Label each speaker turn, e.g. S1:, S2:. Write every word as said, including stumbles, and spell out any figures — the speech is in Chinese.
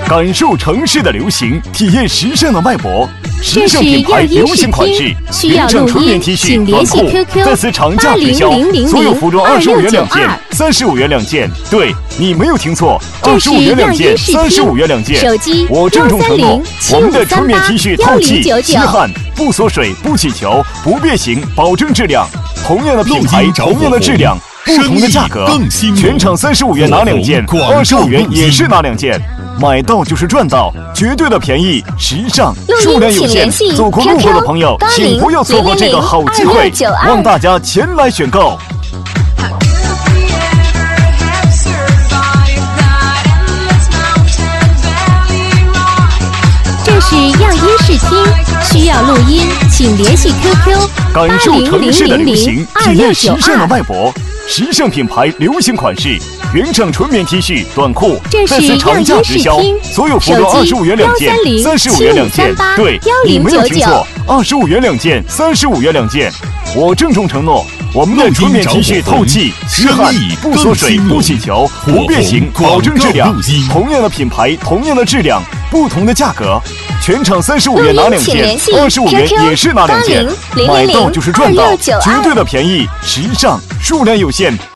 S1: 感受城市的流行，体验时尚的脉搏。时尚品牌流行款式，原厂纯棉 T 恤、短裤，在此涨价直销，所有服装二十五元两件，三十五元两件。对，你没有听错，二十五元两件，三十五元两件。我郑重承诺，我们的纯棉 T 恤透气、吸汗、不缩水、不起球、不变形，保证质量。同样的品牌，同样的质量。不同的价格，全场三十五元拿两件，二十五元也是拿两件，买到就是赚到，绝对的便宜，时尚，数量有限，走过路过的朋友，请不要错过这个好机会，望大家前来选购。
S2: 这是样音视听，需要录音，请联系 Q Q
S1: 感受城市的流行，体验时尚的脉搏。时尚品牌流行款式，原厂纯棉 T 恤、短裤，在此涨价直销，所有服装二十五元两件，三十五元两件。对，你没有听错，二十五元两件，三十五元两件。我郑重承诺，我们的纯棉 T 恤透气、吸汗、不缩水、不起球、不变形，保证质量。同样的品牌，同样的质量，不同的价格。全场三十五元拿两件，二十五元也是拿两件，买到就是赚到，绝对的便宜，时尚，数量有限。